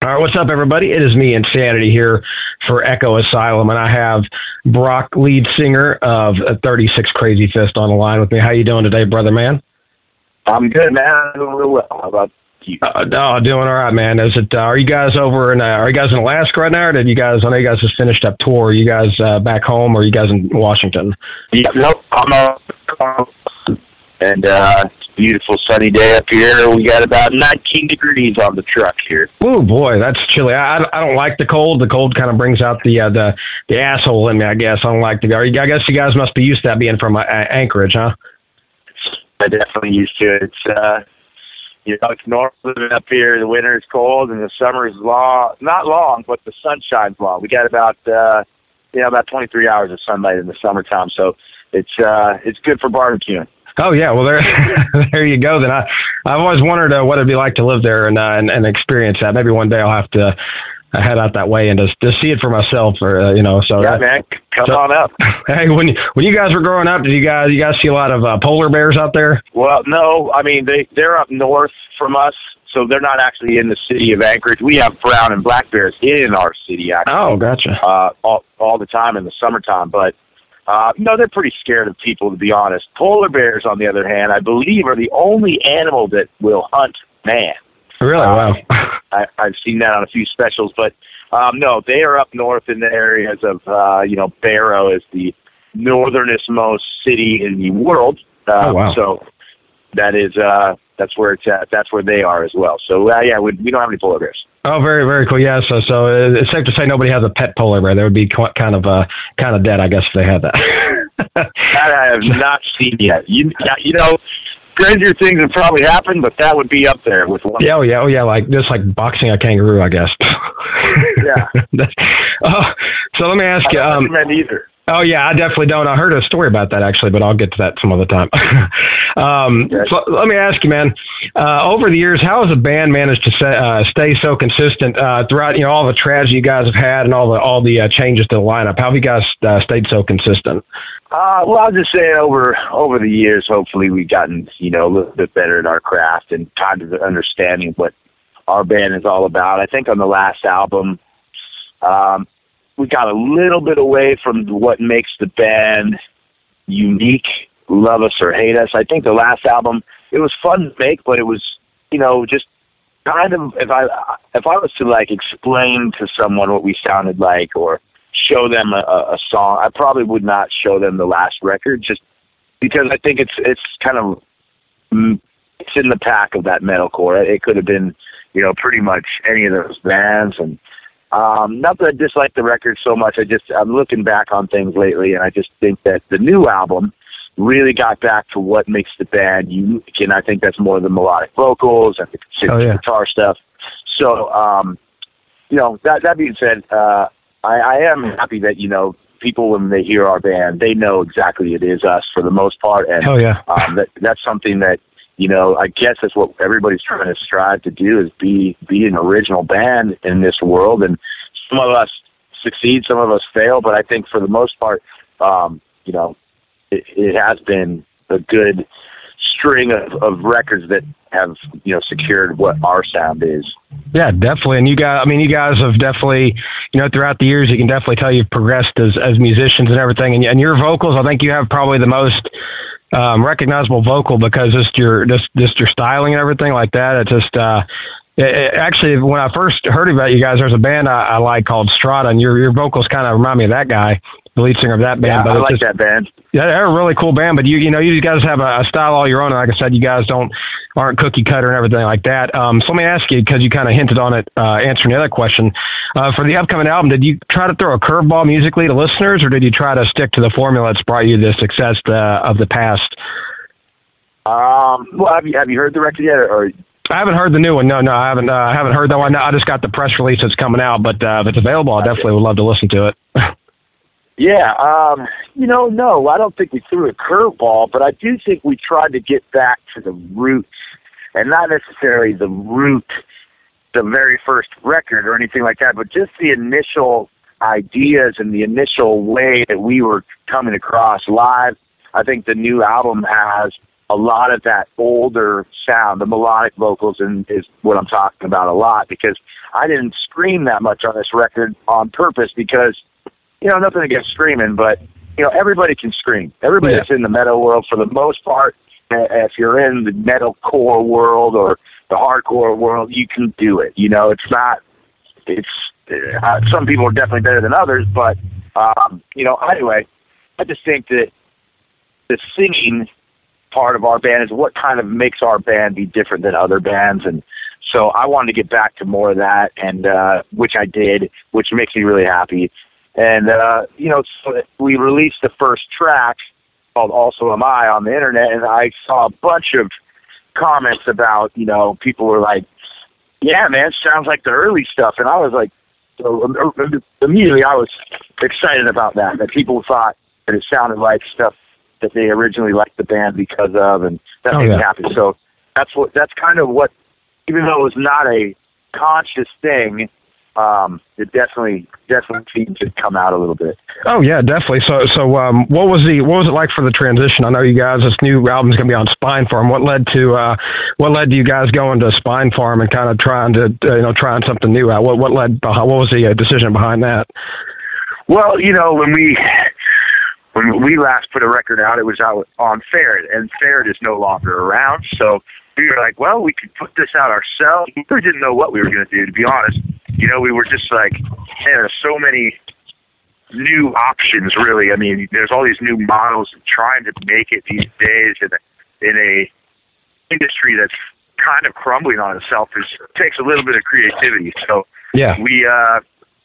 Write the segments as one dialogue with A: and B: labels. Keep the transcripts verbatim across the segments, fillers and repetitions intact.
A: All right, what's up, everybody? It is me, Insanity, here for Echo Asylum, and I have Brock, lead singer of thirty-six Crazy Fist, on the line with me. How you doing today, brother man?
B: I'm good, man. I'm doing real well. How about you?
A: Uh, oh, doing all right, man. Is it? Uh, are you guys over in? Uh, are you guys in Alaska right now? Or did you guys? I know you guys just finished up tour. Are you guys uh, back home, or are you guys in Washington?
B: Yeah, nope. I'm uh, and uh, it's a beautiful sunny day up here. We got about nineteen degrees on the truck here.
A: Oh boy, that's chilly. I, I don't like the cold. The cold kind of brings out the uh, the the asshole in me, I guess. I don't like the. I guess you guys must be used to that, being from uh, Anchorage, huh?
B: I definitely used to it. It's uh, you know, it's normal living up here. The winter is cold and the summer is long. Not long, but the sun shines long. We got about uh, you know, about twenty-three hours of sunlight in the summertime, so it's uh, it's good for barbecuing.
A: Oh yeah, well there, there you go. Then I, I've always wondered uh, what it'd be like to live there and uh, and, and experience that. Maybe one day I'll have to uh, head out that way and just just see it for myself, or uh, you know. So
B: yeah,
A: that,
B: man, come
A: so,
B: on up.
A: Hey, when you, when you guys were growing up, did you guys you guys see a lot of uh, polar bears out there?
B: Well, no, I mean they they're up north from us, so they're not actually in the city of Anchorage. We have brown and black bears in our city, actually.
A: Oh, gotcha.
B: Uh, all all the time in the summertime, but. Uh, no, they're pretty scared of people, to be honest. Polar bears, on the other hand, I believe are the only animal that will hunt man.
A: Really? Wow.
B: Uh, I, I've seen that on a few specials, but um, no, they are up north in the areas of, uh, you know, Barrow is the northernest most city in the world. Uh,
A: oh, wow.
B: So that is, uh, that's where it's at. That's where they are as well. So, uh, yeah, we, we don't have any polar bears.
A: Oh, very, very cool. Yeah, so so it's safe to say nobody has a pet polar bear. They would be kind of uh, kind of dead, I guess, if they had that.
B: That I have not seen yet. You, you know, stranger things have probably happened, but that would be up there with one.
A: Yeah, oh yeah, oh yeah, like just like boxing a kangaroo, I guess.
B: Yeah.
A: Oh, so let me ask
B: I
A: you.
B: don't
A: Um,
B: recommend either.
A: Oh yeah, I definitely don't. I heard a story about that actually, but I'll get to that some other time. um,
B: yes.
A: So let me ask you, man. Uh, over the years, how has a band managed to say, uh, stay so consistent uh, throughout, you know, all the tragedy you guys have had and all the all the uh, changes to the lineup? How have you guys uh, stayed so consistent?
B: Uh, well, I'll just say over over the years, hopefully we've gotten, you know, a little bit better at our craft and kind of understanding what our band is all about. I think on the last album, um, we got a little bit away from what makes the band unique, love us or hate us. I think the last album, it was fun to make, but it was, you know, just kind of, if I if I was to, like, explain to someone what we sounded like or show them a, a song, I probably would not show them the last record, just because I think it's it's kind of, it's in the pack of that metalcore. It could have been, you know, pretty much any of those bands, and Um, not that I dislike the record so much. I just, I'm looking back on things lately, and I just think that the new album really got back to what makes the band unique, and I think that's more the melodic vocals and the
A: oh, yeah.
B: guitar stuff. So, um, you know, that, that being said, uh, I, I am happy that, you know, people, when they hear our band, they know exactly it is us for the most part, and
A: oh, yeah.
B: um, that, that's something that, you know, I guess that's what everybody's trying to strive to do, is be be an original band in this world. And some of us succeed, some of us fail, but I think for the most part, um, you know, it, it has been a good string of, of records that have, you know, secured what our sound is.
A: Yeah, definitely. And you guys, I mean, you guys have definitely, you know, throughout the years, you can definitely tell you've progressed as, as musicians and everything. And, and your vocals, I think you have probably the most um, recognizable vocal, because just your, just, just your styling and everything like that. It just, uh, it, it, actually, when I first heard about you guys, there's a band I, I like called Strata, and your, your vocals kind of remind me of that guy, the lead singer of that band.
B: Yeah,
A: but
B: I like
A: just,
B: that band.
A: Yeah, they're a really cool band, but you you know, you guys have a, a style all your own. And like I said, you guys don't aren't cookie cutter and everything like that. Um, so let me ask you, because you kind of hinted on it, uh, answering the other question. Uh, for the upcoming album, did you try to throw a curveball musically to listeners, or did you try to stick to the formula that's brought you the success uh, of the past?
B: Um, well, have you have you heard the record yet, or?
A: I haven't heard the new one. No, no, I haven't. Uh, I haven't heard that one. I just got the press release that's coming out, but uh, if it's available, I definitely would love to listen to it.
B: Yeah, um, you know, no, I don't think we threw a curveball, but I do think we tried to get back to the roots, and not necessarily the root, the very first record or anything like that, but just the initial ideas and the initial way that we were coming across live. I think the new album has a lot of that older sound, the melodic vocals, and is what I'm talking about a lot, because I didn't scream that much on this record on purpose because, you know, nothing against screaming, but, you know, everybody can scream. Everybody
A: yeah.
B: that's in the metal world, for the most part, if you're in the metalcore world or the hardcore world, you can do it. You know, it's not, it's, uh, some people are definitely better than others, but, um, you know, anyway, I just think that the singing part of our band is what kind of makes our band be different than other bands. And so I wanted to get back to more of that, and, uh, which I did, which makes me really happy. And, uh, you know, so we released the first track called Also Am I on the internet, and I saw a bunch of comments about, you know, people were like, yeah, man, sounds like the early stuff. And I was like, so immediately I was excited about that, that people thought that it sounded like stuff that they originally liked the band because of, and that
A: oh,
B: made
A: yeah.
B: me happy. So that's what, that's kind of what, even though it was not a conscious thing, um, it definitely, definitely seemed to come out a little bit.
A: Oh yeah, definitely. So, so, um, what was the, what was it like for the transition? I know you guys, this new album is going to be on Spinefarm. What led to, uh, what led to you guys going to Spinefarm and kind of trying to, uh, you know, trying something new out? What, what led, behind, what was the uh, decision behind that?
B: Well, you know, when we, when we last put a record out, it was out on Ferret, and Ferret is no longer around. So we were like, well, we could put this out ourselves. We really didn't know what we were going to do, to be honest. You know, we were just like, man, there's so many new options, really. I mean, there's all these new models trying to make it these days in a, in a industry that's kind of crumbling on itself. It takes a little bit of creativity. So
A: yeah,
B: we uh,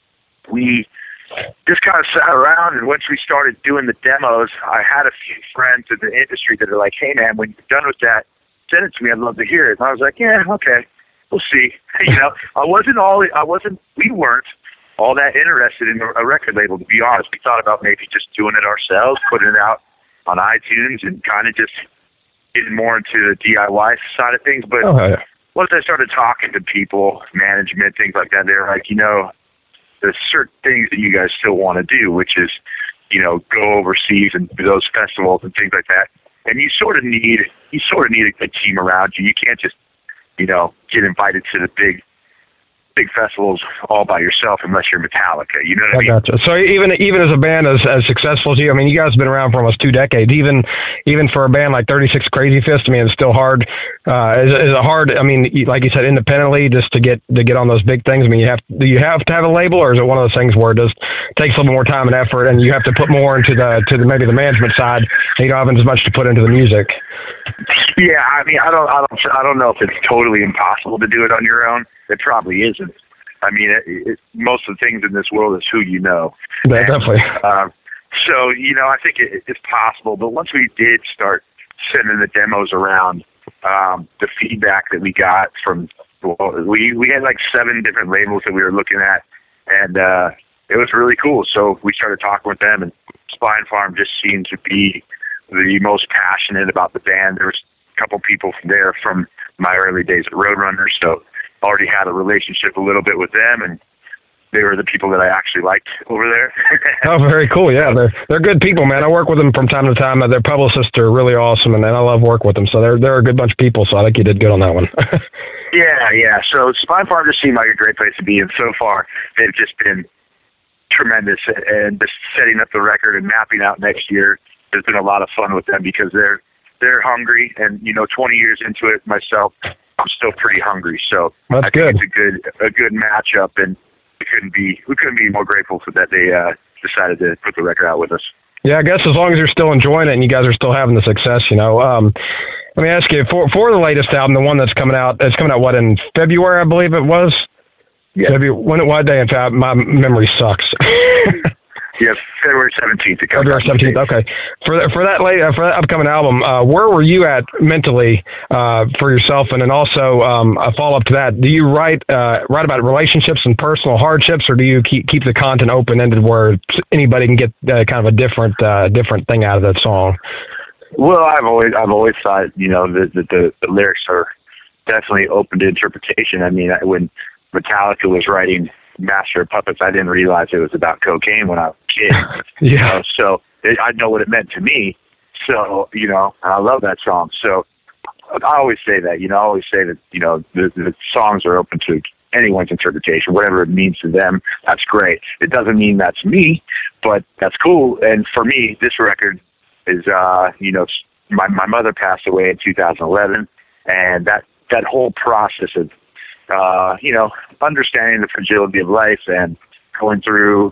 B: we just kind of sat around, and once we started doing the demos, I had a few friends in the industry that are like, hey, man, when you're done with that, send it to me. I'd love to hear it. And I was like, yeah, okay. We'll see. You know, I wasn't all, I wasn't, we weren't all that interested in a record label, to be honest. We thought about maybe just doing it ourselves, putting it out on iTunes, and kind of just getting more into the D I Y side of things. But
A: oh, yeah.
B: once I started talking to people, management, things like that, they were like, you know, there's certain things that you guys still want to do, which is, you know, go overseas and do those festivals and things like that. And you sort of need, you sort of need a, a team around you. You can't just, you know, get invited to the big, big festivals all by yourself unless you're Metallica. You know what I, I mean?
A: Gotcha. So even even as a band as as successful as you, I mean, you guys have been around for almost two decades. Even even for a band like thirty-six Crazy Fist, I mean, it's still hard. Uh, is, is it hard? I mean, like you said, independently, just to get to get on those big things. I mean, you have do you have to have a label, or is it one of those things where it just takes a little more time and effort, and you have to put more into the to the maybe the management side, and you don't have as much to put into the music?
B: Yeah, I mean, I don't, I don't, I don't know if it's totally impossible to do it on your own. It probably isn't. I mean, it, it, most of the things in this world is who you know.
A: Yeah,
B: and,
A: definitely.
B: Um, so, you know, I think it, it's possible. But once we did start sending the demos around, um, the feedback that we got from, well, we we had like seven different labels that we were looking at, and uh, it was really cool. So we started talking with them, and Spinefarm just seemed to be the most passionate about the band. There was a couple people from there from my early days at Roadrunner, so already had a relationship a little bit with them, and they were the people that I actually liked over there.
A: Oh, very cool. Yeah, they're they're good people, man. I work with them from time to time. Their publicists are really awesome, and I love working with them. So they're they're a good bunch of people. So I think you did good on that one.
B: yeah, yeah. So Spinefarm just seemed like a great place to be, and so far they've just been tremendous. And just setting up the record and mapping out next year has been a lot of fun with them, because they're they're hungry, and you know, twenty years into it myself, I'm still pretty hungry. So
A: that's
B: I think
A: good.
B: It's a good a good matchup, and we couldn't be we couldn't be more grateful for that they uh, decided to put the record out with us.
A: Yeah, I guess as long as you're still enjoying it and you guys are still having the success, you know. Um, let me ask you, for for the latest album, the one that's coming out, it's coming out what, in February, I believe it was.
B: Yeah.
A: February, when what day? In fact, my memory sucks.
B: Yes, February seventeenth.
A: February seventeenth. Okay. For that, for that late, uh, for that upcoming album, uh, where were you at mentally uh, for yourself? And then also um, a follow up to that: do you write uh, write about relationships and personal hardships, or do you keep keep the content open ended where anybody can get uh, kind of a different uh, different thing out of that song?
B: Well, I've always I've always thought, you know, that the, the, the lyrics are definitely open to interpretation. I mean, when Metallica was writing Master of Puppets, I didn't realize it was about cocaine when I was a kid.
A: Yeah.
B: You know, so it, I know what it meant to me. So, you know, I love that song. So I always say that, you know, I always say that, you know, the, the songs are open to anyone's interpretation, whatever it means to them. That's great. It doesn't mean that's me, but that's cool. And for me, this record is, uh, you know, my, my mother passed away in two thousand eleven, and that, that whole process of, uh, you know, understanding the fragility of life and going through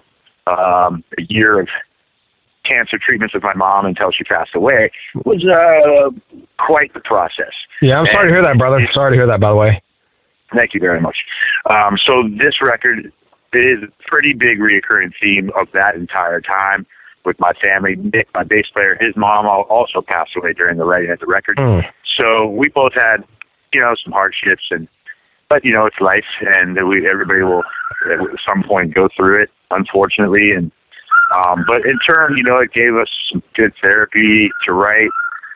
B: um, a year of cancer treatments with my mom until she passed away was uh, quite the process.
A: Yeah, I'm sorry and to hear that, brother. It, sorry to hear that, by the way.
B: Thank you very much. Um, so this record is a pretty big reoccurring theme of that entire time with my family. Nick, my bass player, his mom also passed away during the writing of the record. Mm. So we both had, you know, some hardships, and but, you know, it's life, and we everybody will at some point go through it, unfortunately, and Um, but in turn, you know, it gave us some good therapy to write,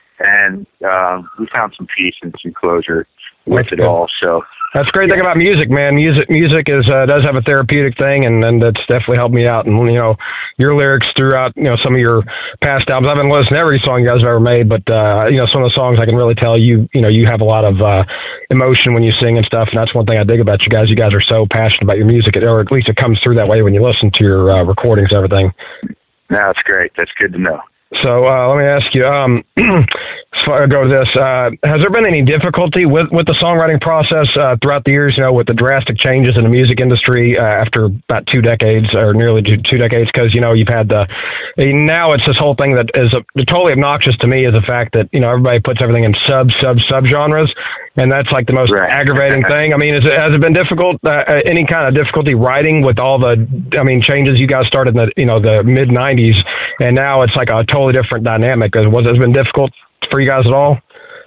B: and uh, we found some peace and some closure with
A: That's
B: it
A: good.
B: all. So
A: that's the great yeah. thing about music, man. Music, music is uh, does have a therapeutic thing, and, and that's definitely helped me out. And you know, your lyrics throughout, you know, some of your past albums. I haven't listened to every song you guys have ever made, but uh, you know, some of the songs I can really tell you, you know, you have a lot of uh, emotion when you sing and stuff. And that's one thing I dig about you guys. You guys are so passionate about your music, or at least it comes through that way when you listen to your uh, recordings and everything.
B: No, that's great. That's good to know.
A: So uh, let me ask you, um, so I go to this, uh, has there been any difficulty with, with the songwriting process uh, throughout the years, you know, with the drastic changes in the music industry uh, after about two decades or nearly two decades? Because, you know, you've had the, now it's this whole thing that is a, totally obnoxious to me is the fact that, you know, everybody puts everything in sub, sub, sub genres. And that's like the most right. aggravating thing. I mean, is it, has it been difficult, uh, any kind of difficulty writing with all the, I mean, changes you guys started in the, you know, the mid nineties, and now it's like a totally different dynamic. Was it been difficult for you guys at all?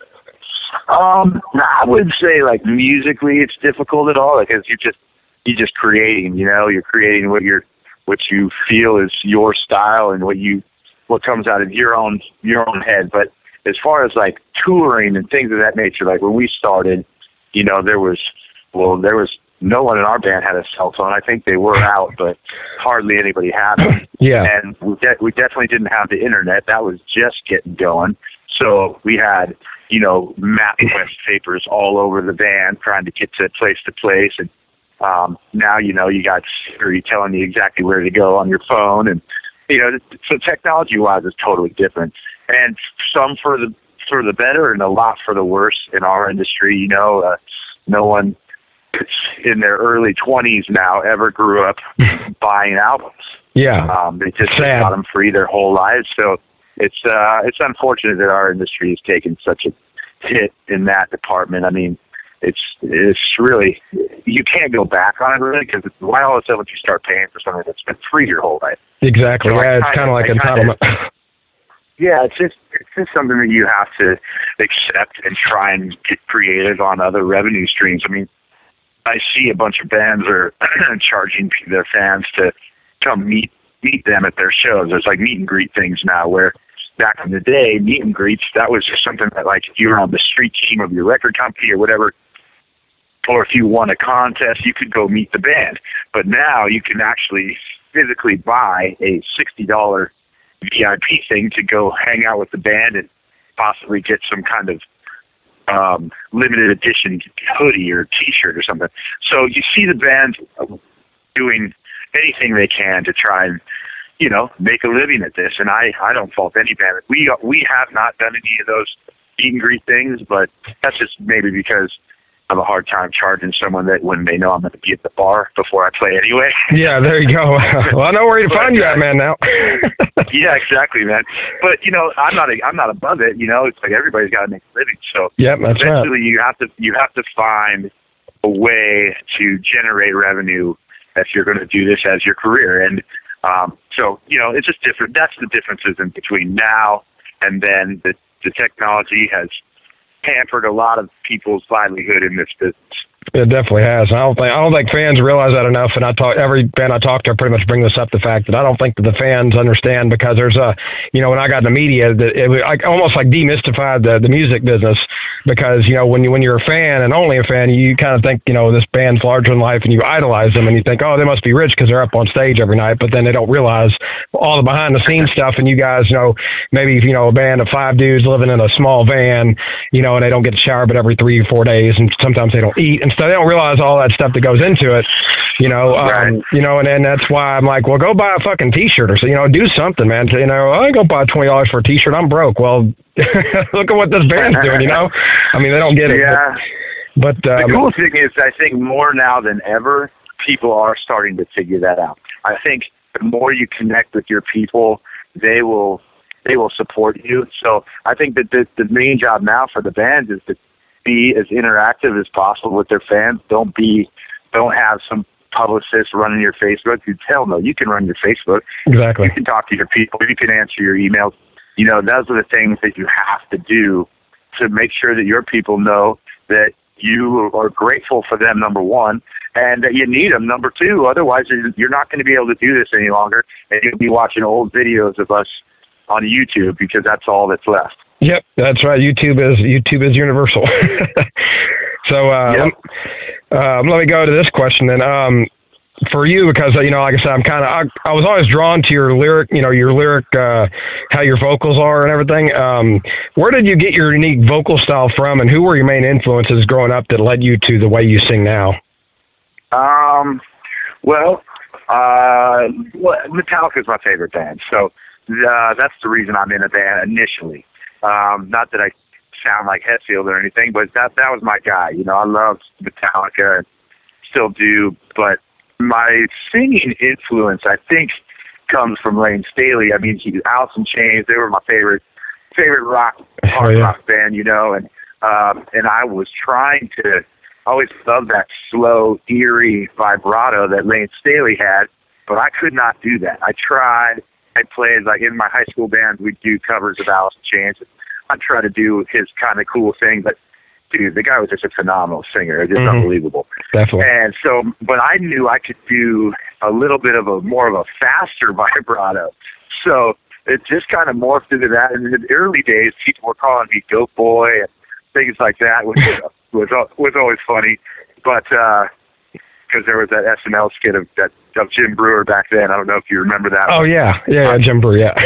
B: Um, I wouldn't say like musically it's difficult at all, because you're just, you're just creating, you know, you're creating what you're, what you feel is your style and what you, what comes out of your own, your own head. But as far as like touring and things of that nature, like when we started, you know, there was, well, there was no one in our band had a cell phone. I think they were out, but hardly anybody had them.
A: Yeah.
B: And we, de- we definitely didn't have the internet. That was just getting going. So we had, you know, MapQuest papers all over the band trying to get to place to place. And um, now, you know, you got Siri telling you exactly where to go on your phone. And, you know, so technology-wise, it's totally different. And some for the for the better and a lot for the worse in our industry. You know, uh, no one in their early twenties now ever grew up buying albums.
A: Yeah,
B: um, they just
A: Sad.
B: got them free their whole lives. So it's uh, it's unfortunate that our industry has taken such a hit in that department. I mean, it's it's really, you can't go back on it really, because why all of a sudden would you start paying for something that's been free your whole life?
A: Exactly. So yeah, it's kind of like entitlement.
B: Kinda, Yeah, it's just it's just something that you have to accept and try and get creative on other revenue streams. I mean, I see a bunch of bands are charging their fans to come meet meet them at their shows. There's like meet and greet things now, where back in the day, meet and greets, that was just something that, like, if you were on the street team of your record company or whatever, or if you won a contest, you could go meet the band. But now you can actually physically buy a sixty dollars V I P thing to go hang out with the band and possibly get some kind of um, limited edition hoodie or T-shirt or something. So you see the band doing anything they can to try and, you know, make a living at this. And I, I don't fault any band. We we have not done any of those meet and greet things, but that's just maybe because I have a hard time charging someone that when they know I'm going to be at the bar before I play anyway.
A: Yeah, there you go. Well, I know where to find you at, man, now.
B: Yeah, exactly, man. But, you know, I'm not a, I'm not above it. You know, it's like everybody's got to make a living. So
A: yep, that's
B: eventually
A: right.
B: you have to you have to find a way to generate revenue if you're going to do this as your career. And um, so, you know, it's just different. That's the differences in between now and then. The, the technology has hampered a lot of people's livelihood in this business.
A: It definitely has. I don't think I don't think fans realize that enough. And I talk every band I talk to, I pretty much bring this up. The fact that I don't think that the fans understand, because there's a, you know, when I got in the media, that it was like almost like demystified the, the music business, because you know when you when you're a fan and only a fan, you kind of think, you know, this band's larger than life, and you idolize them, and you think, oh, they must be rich because they're up on stage every night. But then they don't realize all the behind the scenes stuff. And you guys, you know, maybe you know a band of five dudes living in a small van, you know, and they don't get to shower but every three or four days, and sometimes they don't eat and stuff. They don't realize all that stuff that goes into it, you know. Um,
B: right.
A: You know, and, and that's why I'm like, well, go buy a fucking T-shirt or so, you know, do something, man. You know, I ain't gonna buy twenty dollars for a T-shirt. I'm broke. Well, look at what this band's doing. You know, I mean, they don't get it.
B: Yeah.
A: But, but um,
B: the cool thing is, I think more now than ever, people are starting to figure that out. I think the more you connect with your people, they will they will support you. So I think that the, the main job now for the bands is to be as interactive as possible with their fans. Don't be, don't have some publicist running your Facebook. You tell no, you can run your Facebook.
A: Exactly.
B: You can talk to your people. You can answer your emails. You know, those are the things that you have to do to make sure that your people know that you are grateful for them, number one, and that you need them, number two. Otherwise, you're not going to be able to do this any longer, and you'll be watching old videos of us on YouTube because that's all that's left.
A: Yep, that's right. YouTube is YouTube is universal. So uh,
B: yep.
A: let, um, let me go to this question then. Um, for you, because you know, like I said, I'm kind of I, I was always drawn to your lyric, you know, your lyric, uh, how your vocals are and everything. Um, where did you get your unique vocal style from, and who were your main influences growing up that led you to the way you sing now?
B: Um, well, uh, Metallica is my favorite band, so uh, that's the reason I'm in a band initially. Um, not that I sound like Hetfield or anything, but that that was my guy. You know, I loved Metallica, and still do, but my singing influence, I think, comes from Lane Staley. I mean, he, Alice in Chains, they were my favorite favorite rock, hard
A: oh, yeah.
B: rock band, you know, and um, and I was trying to, I always loved that slow, eerie vibrato that Lane Staley had, but I could not do that. I tried. I played, like, in my high school band, we'd do covers of Alice in Chains. I'd try to do his kind of cool thing, but dude, the guy was just a phenomenal singer. Just mm-hmm. unbelievable.
A: Definitely.
B: And so, but I knew I could do a little bit of a more of a faster vibrato. So it just kind of morphed into that. And in the early days, people were calling me Goat Boy and things like that, which was was always funny. But because uh, there was that S N L skit of that of Jim Brewer back then. I don't know if you remember that.
A: Oh yeah, yeah, yeah Jim Brewer, yeah.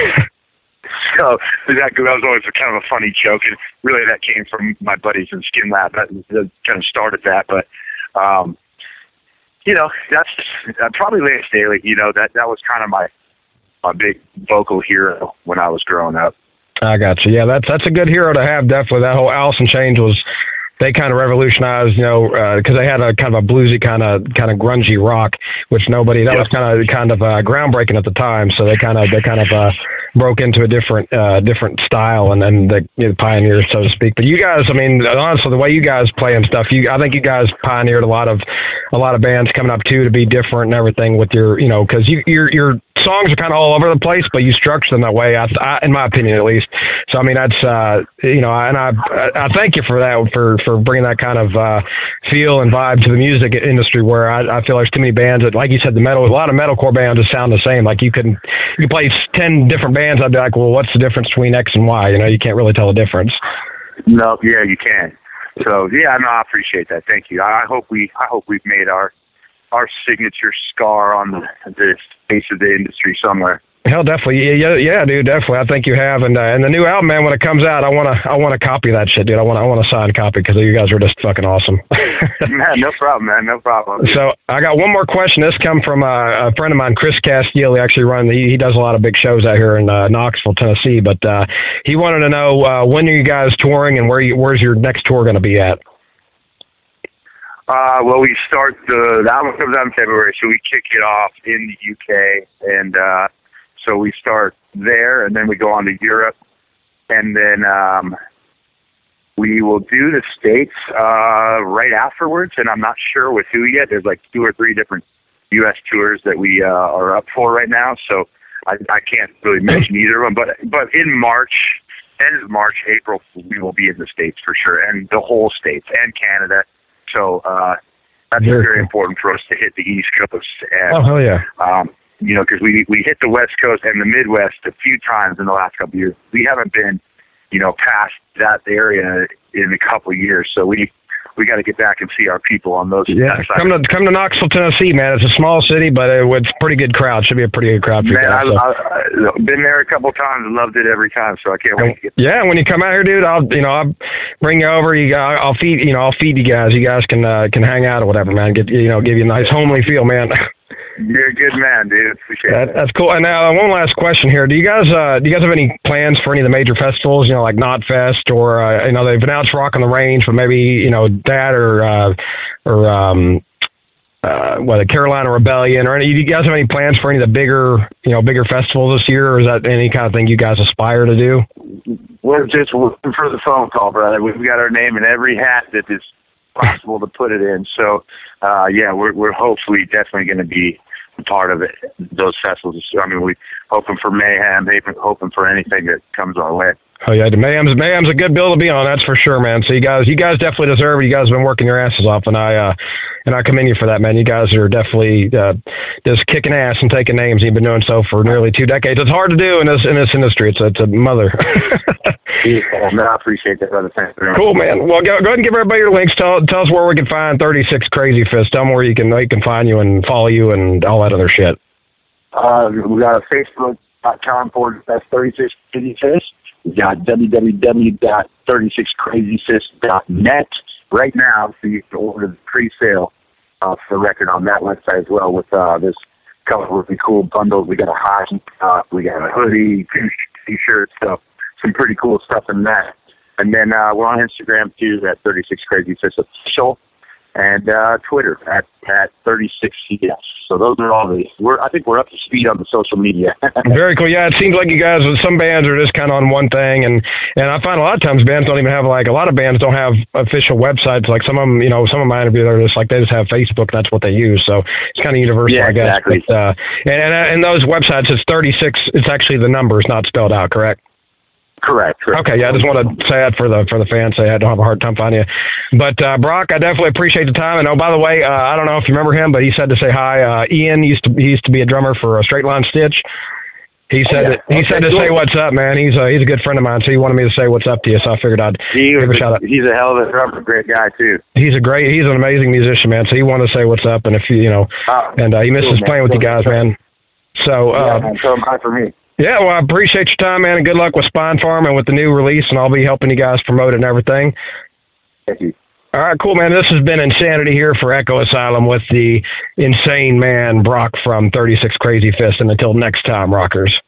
B: So that, that was always a kind of a funny joke, and really that came from my buddies in Skin Lab. That, that kind of started that, but um, you know, that's uh, probably Lane Staley. You know, that that was kind of my my big vocal hero when I was growing up.
A: I got you. Yeah, that's that's a good hero to have. Definitely, that whole Alice in Chains was. They kind of revolutionized, you know, because uh, they had a kind of a bluesy kind of kind of grungy rock, which nobody that yep. was kind of kind of uh, groundbreaking at the time. So they kind of they kind of uh, broke into a different uh, different style and and the, you know, pioneers, so to speak. But you guys, I mean, honestly, the way you guys play and stuff, you I think you guys pioneered a lot of a lot of bands coming up too to be different and everything with your, you know, because you your your songs are kind of all over the place, but you structure them that way, I, I, in my opinion, at least. So I mean, that's uh, you know, and I I thank you for that for. for bringing that kind of uh, feel and vibe to the music industry, where I, I feel there's too many bands that, like you said, the metal, a lot of metalcore bands just sound the same. Like you can, you play ten different bands, I'd be like, well, what's the difference between X and Y? You know, you can't really tell the difference.
B: No, yeah, you can. So yeah, no, I appreciate that. Thank you. I hope we, I hope we've made our, our signature scar on the, the face of the industry somewhere.
A: Hell, definitely, yeah, yeah, dude, definitely. I think you have, and uh, and the new album, man, when it comes out, I wanna, I wanna copy that shit, dude. I want, I want a signed copy because you guys are just fucking awesome.
B: Man, no problem, man, no problem.
A: So I got one more question. This come from uh, a friend of mine, Chris Castiel. He actually run, he, he does a lot of big shows out here in uh, Knoxville, Tennessee. But uh, he wanted to know uh, when are you guys touring and where you, where's your next tour going to be at?
B: Uh, well, we start the, the album comes out in February, so we kick it off in the U K and. Uh, So we start there, and then we go on to Europe, and then um, we will do the States uh, right afterwards, and I'm not sure with who yet. There's like two or three different U S tours that we uh, are up for right now, so I, I can't really mention either of them. But, but in March, end of March, April, we will be in the States for sure, and the whole States, and Canada, So uh, that's very, very important for us to hit the East Coast. And,
A: oh, hell yeah.
B: Um, you know, because we, we hit the West Coast and the Midwest a few times in the last couple of years. We haven't been, you know, past that area in a couple of years. So we we got to get back and see our people on those.
A: Yeah, come to come to Knoxville, Tennessee, man. It's a small city, but it, it's a pretty good crowd. Should be a pretty good crowd for you
B: man,
A: guys. So.
B: I've, I've been there a couple of times and loved it every time. So I can't wait to get
A: there. Yeah, when you come out here, dude, I'll you know I'll bring you over. You I'll feed you know I'll feed you guys. You guys can uh, can hang out or whatever, man. Get you know give you a nice homely feel, man.
B: You're a good man, dude. Appreciate
A: that,
B: that.
A: That's cool. And now uh, one last question here: Do you guys uh, do you guys have any plans for any of the major festivals? You know, like Knotfest, or uh, you know they've announced Rock on the Range, but maybe you know that or uh, or um, uh, what the Carolina Rebellion, or any? Do you guys have any plans for any of the bigger you know bigger festivals this year, or is that any kind of thing you guys aspire to do?
B: We're just waiting for the phone call, brother. We've got our name in every hat that is possible to put it in. So, uh, yeah, we're we're hopefully definitely going to be part of it, those festivals. I mean, we're hoping for Mayhem, hoping for anything that comes our way.
A: Oh yeah, the Mayhem's Mayhem's a good bill to be on, that's for sure, man. So you guys, you guys definitely deserve it. You guys have been working your asses off, and I uh, and I commend you for that, man. You guys are definitely uh, just kicking ass and taking names. You've been doing so for nearly two decades. It's hard to do in this in this industry. It's a, it's a mother.
B: Yeah, man, I appreciate that, brother. Thanks very much.
A: Cool, man. Well, go, go ahead and give everybody your links. Tell tell us where we can find thirty-six Crazy Fist. Tell them where you can they can find you and follow you and all that other shit.
B: Uh, we got a Facebook dot com forward slash thirty-six Crazy Fist. We got w w w dot thirty-six crazy fist dot net right now, so you can order the pre-sale uh, for the record on that website as well. With uh, this couple of really cool bundles, we got a hockey cup, we got a hoodie, two t-shirts, so some pretty cool stuff in that. And then uh, we're on Instagram too at thirty-six Crazy Fist Official, and uh, Twitter at at thirty-six C S. So those are all the. We're I think we're up to speed on the social media.
A: Very cool. Yeah, it seems like you guys. Some bands are just kind of on one thing, and and I find a lot of times bands don't even have like a lot of bands don't have official websites. Like some of them, you know, some of my interviews are just like they just have Facebook. That's what they use. So it's kind of universal,
B: yeah,
A: I guess.
B: Exactly.
A: But, uh, and and those websites, it's thirty-six. It's actually the numbers, not spelled out. Correct.
B: Correct, correct.
A: Okay, yeah, I just want to say that for the for the fans, so I don't have a hard time finding you. But uh, Brock, I definitely appreciate the time. And oh, by the way, uh, I don't know if you remember him, but he said to say hi. Uh, Ian used to he used to be a drummer for a Straight Line Stitch. He said
B: yeah.
A: that, he okay, said to cool. say what's up, man. He's a, he's a good friend of mine, so he wanted me to say what's up to you. So I figured I'd
B: he
A: give a shout out.
B: He's a hell of a drummer, great guy too.
A: He's a great, he's an amazing musician, man. So he wanted to say what's up, and if you you know, oh, and uh, he misses cool, playing with cool. you guys, man. So uh,
B: yeah, man, so hi for me.
A: Yeah, well, I appreciate your time, man, and good luck with Spinefarm and with the new release, and I'll be helping you guys promote it and everything.
B: Thank you.
A: All right, cool, man. This has been Insanity here for Echo Asylum with the insane man, Brock from thirty-six Crazy Fist, and until next time, rockers.